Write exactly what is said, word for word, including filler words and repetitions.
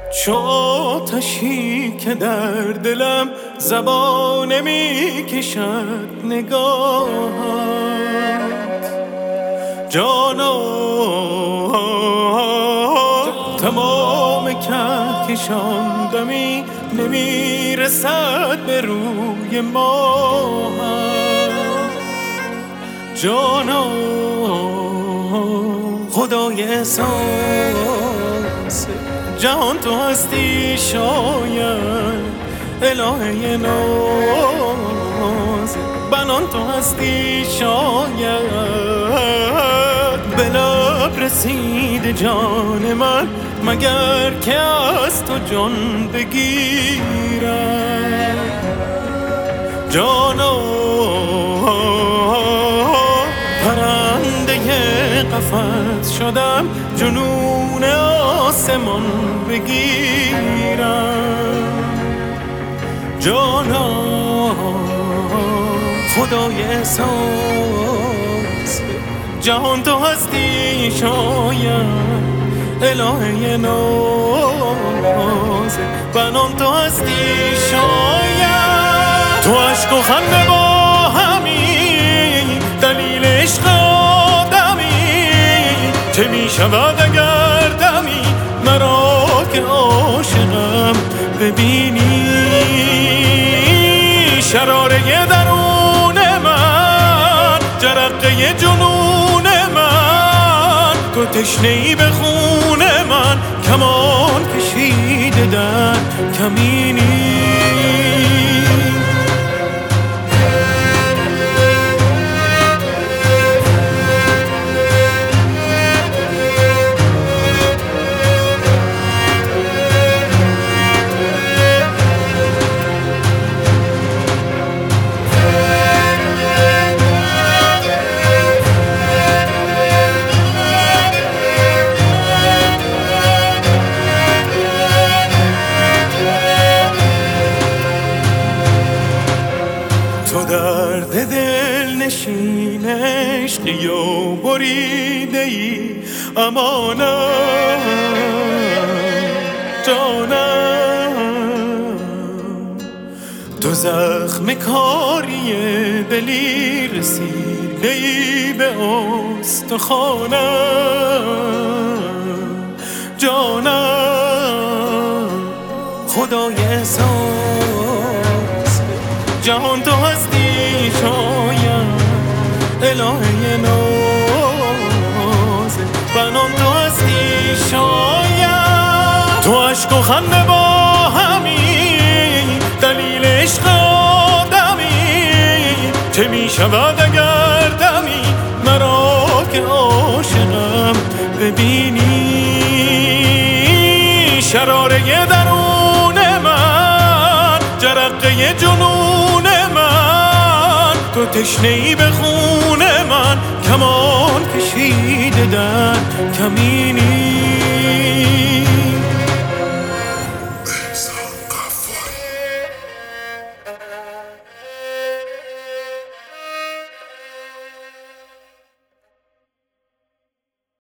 چو آتشی که در دلم زبان می کشد نگاهت جانا تمام کهکشان دمی نمی رسد به روی ماهت جانا خدای احساس جهان تو هستی شاید الهه ناز بنان تو هستی شاید به لب رسید جان من مگر که از تو جان بگیرم جانا پرنده قفس شدم جنون آسمان بگیرم جانا خدای احساس جهان تو هستی شاید الهه ناز بنام تو هستی شاید تو عشق و خنده با همی دلیل عشق آدمی چه می شود اگر دمی مرا که عاشقم ببینی شراره درون من جرقه جنون من تو تشنه‌ای به خون من کمان کشیده در کمینی تو درد دل نشین عشقی و بریده ای امانم جانم تو زخم کاری دلی رسیده ای به استخوانم جانم خدای احساس جهان تو هستی شاید الهه ناز بنام تو هستی شاید تو عشق و خنده با همی دلیل عشق آدمی چه می شود اگر دمی مرا که عاشقم ببینی شراره درون من جرقه جنون من تو تشنه‌ای به خون من کمان کشیده در کمینی